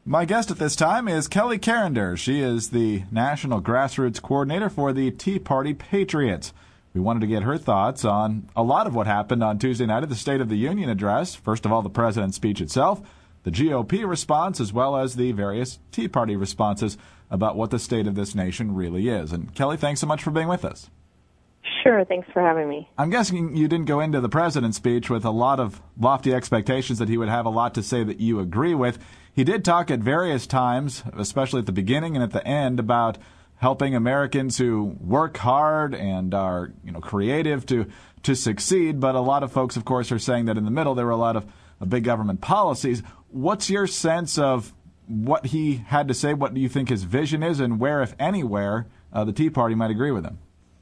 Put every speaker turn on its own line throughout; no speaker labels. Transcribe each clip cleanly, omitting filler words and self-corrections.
My guest at this time is Kelly Carender. She is the National Grassroots Coordinator for the Tea Party Patriots. We wanted to get her thoughts on a lot of what happened on Tuesday night at the State of the Union address. First of all, the president's speech itself, the GOP response, as well as the various Tea Party responses about what the state of this nation really is. And Kelly, thanks so much for being with us.
Sure, thanks for having me.
I'm guessing you didn't go into the president's speech with a lot of lofty expectations that he would have a lot to say that you agree with. He did talk at various times, especially at the beginning and at the end, about helping Americans who work hard and are, creative to succeed. But a lot of folks, of course, are saying that in the middle there were a lot of big government policies. What's your sense of what he had to say? What do you think his vision is, and where, if anywhere, the Tea Party might agree with him?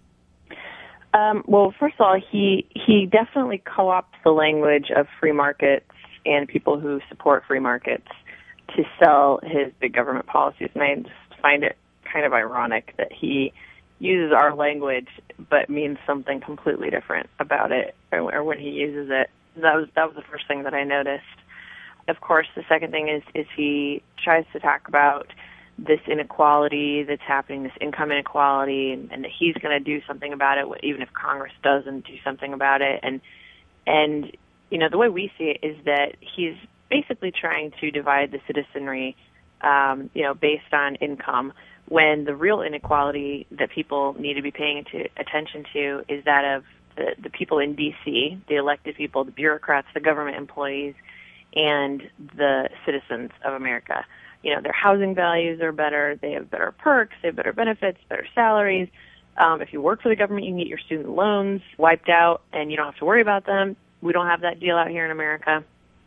Well, first of all, he definitely co-opts the language of free markets and people who support free markets to sell his big government policies. And I just find it kind of ironic that he uses our language but means something completely different about it, or when he uses it. That was the first thing that I noticed. Of course, the second thing is he tries to talk about this inequality that's happening, this income inequality, and that he's going to do something about it, even if Congress doesn't do something about it. And the way we see it is that he's basically trying to divide the citizenry, based on income, when the real inequality that people need to be paying attention to is that of the people in D.C., the elected people, the bureaucrats, the government employees, and the citizens of America. Their housing values are better, they have better perks, they have better benefits, better salaries. If you work for the government, you can get your student loans wiped out and you don't have to worry about them. We don't have that deal out here in America.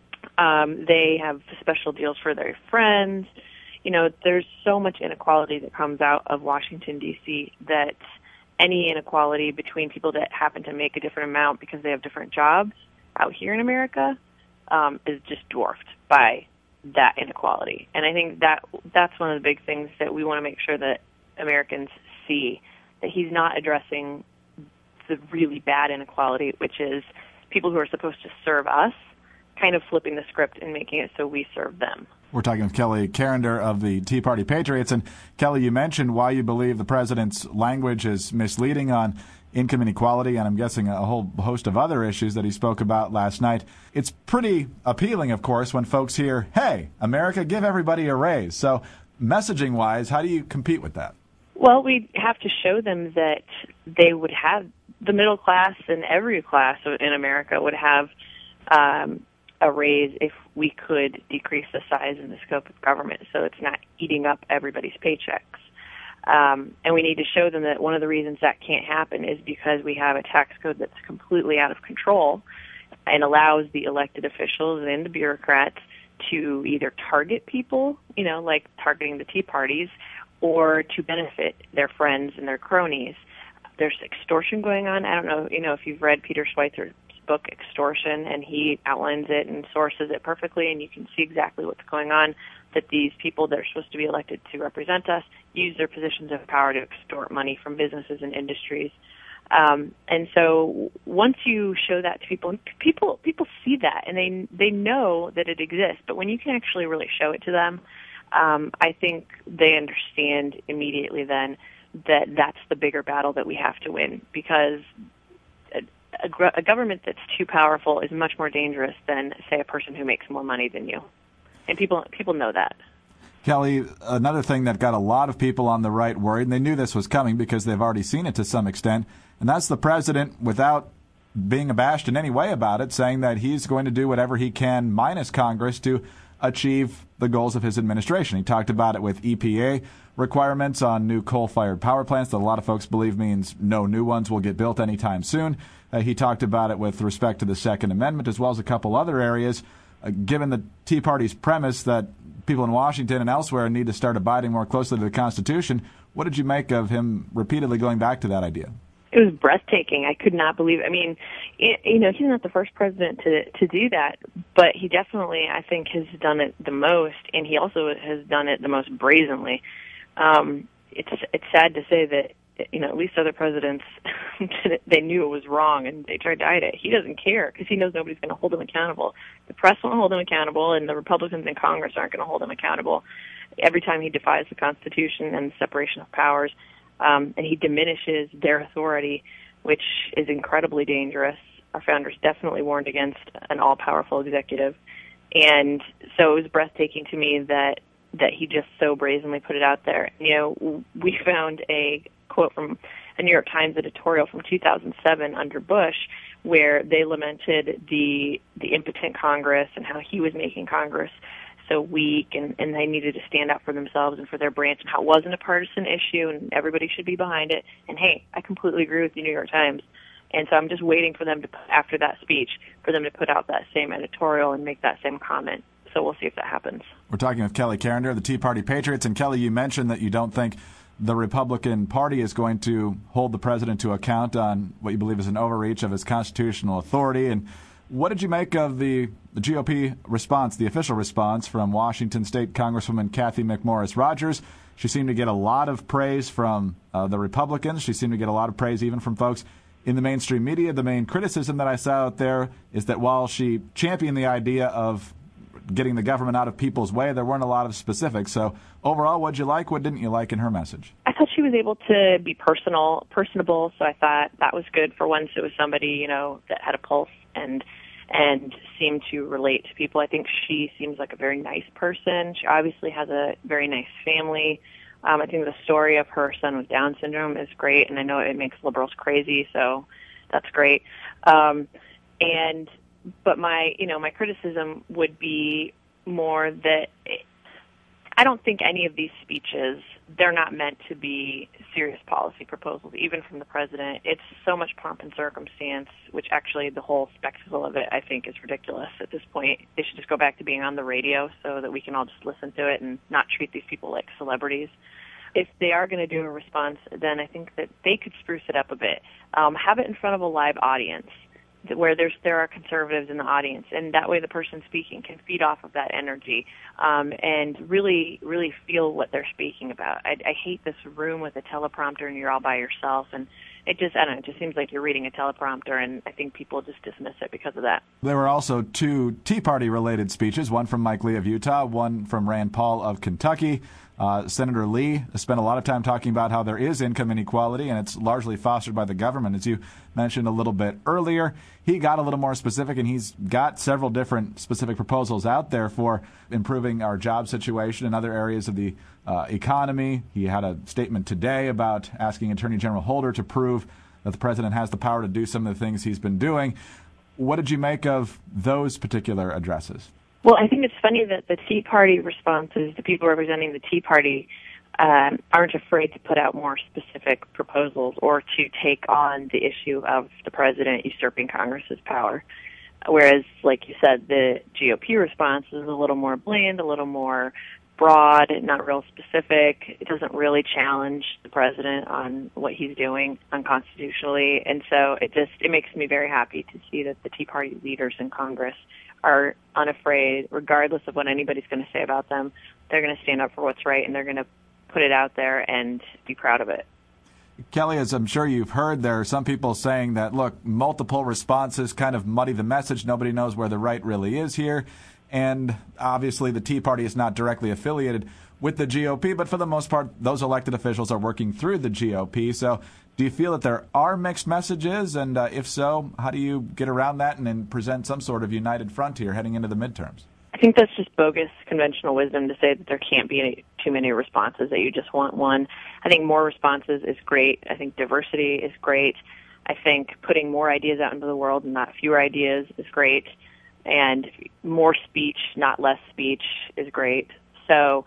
They have special deals for their friends. There's so much inequality that comes out of Washington, D.C. that any inequality between people that happen to make a different amount because they have different jobs out here in America is just dwarfed by that inequality. And I think that's one of the big things that we want to make sure that Americans see, that he's not addressing the really bad inequality, which is people who are supposed to serve us kind of flipping the script and making it so we serve them.
We're talking with Kelly Carender of the Tea Party Patriots. And Kelly, you mentioned why you believe the president's language is misleading on income inequality, and I'm guessing a whole host of other issues that he spoke about last night. It's pretty appealing, of course, when folks hear, hey, America, give everybody a raise. So messaging-wise, how do you compete with that?
Well, we have to show them that they would have, the middle class and every class in America would have a raise if we could decrease the size and the scope of government so it's not eating up everybody's paychecks. And we need to show them that one of the reasons that can't happen is because we have a tax code that's completely out of control and allows the elected officials and the bureaucrats to either target people, like targeting the Tea Parties, or to benefit their friends and their cronies. There's extortion going on. I don't know, if you've read Peter Schweizer's book, Extortion, and he outlines it and sources it perfectly, and you can see exactly what's going on, that these people that are supposed to be elected to represent us use their positions of power to extort money from businesses and industries. And so once you show that to people see that, and they know that it exists. But when you can actually really show it to them, I think they understand immediately then that that's the bigger battle that we have to win, because a government that's too powerful is much more dangerous than, say, a person who makes more money than you. And people know that.
Kelly, another thing that got a lot of people on the right worried, and they knew this was coming because they've already seen it to some extent, and that's the president, without being abashed in any way about it, saying that he's going to do whatever he can, minus Congress, to achieve the goals of his administration. He talked about it with EPA requirements on new coal-fired power plants that a lot of folks believe means no new ones will get built anytime soon. He talked about it with respect to the Second Amendment, as well as a couple other areas. Given the Tea Party's premise that people in Washington and elsewhere need to start abiding more closely to the Constitution, what did you make of him repeatedly going back to that idea?
It was breathtaking. I could not believe it. I mean, he's not the first president to do that, but he definitely, I think, has done it the most, and he also has done it the most brazenly. It's sad to say that at least other presidents, they knew it was wrong and they tried to hide it. He doesn't care because he knows nobody's going to hold him accountable. The press won't hold him accountable, and the Republicans in Congress aren't going to hold him accountable every time he defies the Constitution and the separation of powers, and he diminishes their authority, which is incredibly dangerous. Our founders definitely warned against an all-powerful executive. And so it was breathtaking to me that he just so brazenly put it out there. We found a quote from a New York Times editorial from 2007 under Bush where they lamented the impotent Congress and how he was making Congress so weak, and they needed to stand up for themselves and for their branch, and how it wasn't a partisan issue and everybody should be behind it. And hey, I completely agree with the New York Times. And so I'm just waiting for them to, after that speech, for them to put out that same editorial and make that same comment. So we'll see if that happens.
We're talking with Kelly Carrinder, the Tea Party Patriots. And Kelly, you mentioned that you don't think the Republican Party is going to hold the president to account on what you believe is an overreach of his constitutional authority. And what did you make of the GOP response, the official response from Washington State Congresswoman Cathy McMorris Rodgers? She seemed to get a lot of praise from the Republicans. She seemed to get a lot of praise even from folks in the mainstream media. The main criticism that I saw out there is that while she championed the idea of getting the government out of people's way, there weren't a lot of specifics. So overall, what'd you like? What didn't you like in her message?
I thought she was able to be personable, so I thought that was good. For once, it was somebody, that had a pulse and seemed to relate to people. I think she seems like a very nice person. She obviously has a very nice family. I think the story of her son with Down syndrome is great, and I know it makes liberals crazy, so that's great. But my criticism would be more that I don't think any of these speeches, they're not meant to be serious policy proposals, even from the president. It's so much pomp and circumstance, which actually the whole spectacle of it, I think, is ridiculous at this point. They should just go back to being on the radio so that we can all just listen to it and not treat these people like celebrities. If they are going to do a response, then I think that they could spruce it up a bit. Have it in front of a live audience where there are conservatives in the audience, and that way the person speaking can feed off of that energy and really, really feel what they're speaking about. I hate this room with a teleprompter and you're all by yourself, and it just seems like you're reading a teleprompter, and I think people just dismiss it because of that.
There were also two Tea Party-related speeches, one from Mike Lee of Utah, one from Rand Paul of Kentucky. Senator Lee spent a lot of time talking about how there is income inequality, and it's largely fostered by the government, as you mentioned a little bit earlier. He got a little more specific, and he's got several different specific proposals out there for improving our job situation in other areas of the economy. He had a statement today about asking Attorney General Holder to prove that the president has the power to do some of the things he's been doing. What did you make of those particular addresses?
Well, I think it's funny that the Tea Party responses, the people representing the Tea Party, aren't afraid to put out more specific proposals or to take on the issue of the president usurping Congress's power. Whereas, like you said, the GOP response is a little more bland, a little more broad, not real specific. It doesn't really challenge the president on what he's doing unconstitutionally. And so it makes me very happy to see that the Tea Party leaders in Congress are unafraid, regardless of what anybody's going to say about them. They're going to stand up for what's right, and they're going to put it out there and be proud of it.
Kelly, as I'm sure you've heard, there are some people saying that, look, multiple responses kind of muddy the message. Nobody knows where the right really is here. And obviously the Tea Party is not directly affiliated with the GOP, but for the most part, those elected officials are working through the GOP. So do you feel that there are mixed messages? And if so, how do you get around that and then present some sort of united front here heading into the midterms?
I think that's just bogus conventional wisdom to say that there can't be too many responses, that you just want one. I think more responses is great. I think diversity is great. I think putting more ideas out into the world and not fewer ideas is great. And more speech, not less speech, is great. So,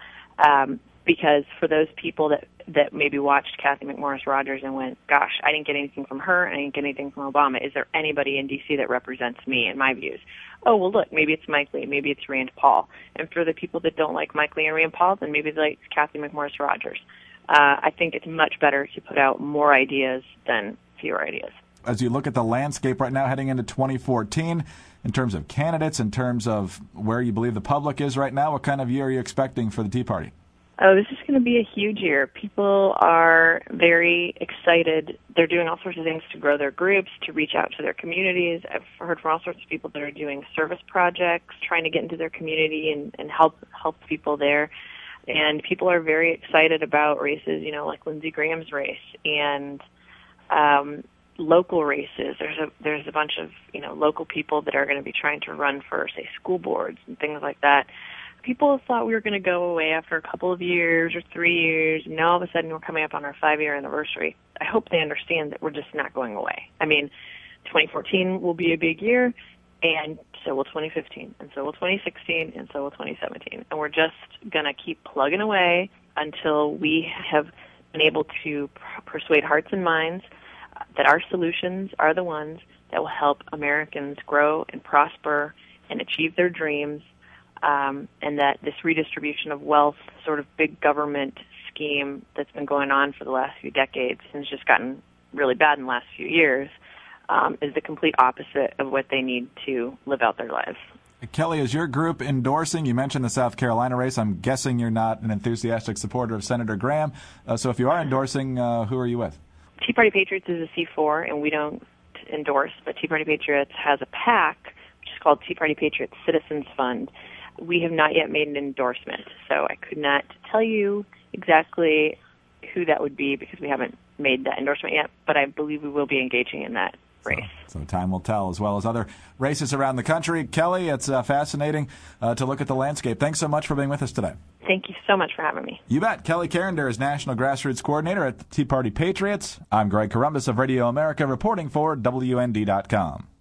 because for those people that maybe watched Cathy McMorris Rodgers and went, gosh, I didn't get anything from her, I didn't get anything from Obama, is there anybody in D.C. that represents me and my views? Oh, well, look, maybe it's Mike Lee, maybe it's Rand Paul. And for the people that don't like Mike Lee and Rand Paul, then maybe they like Cathy McMorris Rodgers. I think it's much better to put out more ideas than fewer ideas.
As you look at the landscape right now heading into 2014, in terms of candidates, in terms of where you believe the public is right now, what kind of year are you expecting for the Tea Party?
Oh, this is going to be a huge year. People are very excited. They're doing all sorts of things to grow their groups, to reach out to their communities. I've heard from all sorts of people that are doing service projects, trying to get into their community and help people there. And people are very excited about races, like Lindsey Graham's race and local races. There's a bunch of local people that are going to be trying to run for, say, school boards and things like that. People thought we were going to go away after a couple of years or 3 years, and now all of a sudden we're coming up on our 5-year anniversary. I hope they understand that we're just not going away. I mean, 2014 will be a big year, and so will 2015, and so will 2016, and so will 2017. And we're just going to keep plugging away until we have been able to persuade hearts and minds that our solutions are the ones that will help Americans grow and prosper and achieve their dreams. And that this redistribution of wealth, sort of big government scheme that's been going on for the last few decades and has just gotten really bad in the last few years, is the complete opposite of what they need to live out their lives.
Kelly, is your group endorsing? You mentioned the South Carolina race. I'm guessing you're not an enthusiastic supporter of Senator Graham. So if you are endorsing, who are you with?
Tea Party Patriots is a C4, and we don't endorse, but Tea Party Patriots has a PAC, which is called Tea Party Patriots Citizens Fund. We have not yet made an endorsement, so I could not tell you exactly who that would be because we haven't made that endorsement yet, but I believe we will be engaging in that race.
So time will tell, as well as other races around the country. Kelly, it's fascinating to look at the landscape. Thanks so much for being with us today.
Thank you so much for having me.
You bet. Kelly Carender is National Grassroots Coordinator at the Tea Party Patriots. I'm Greg Corombos of Radio America reporting for WND.com.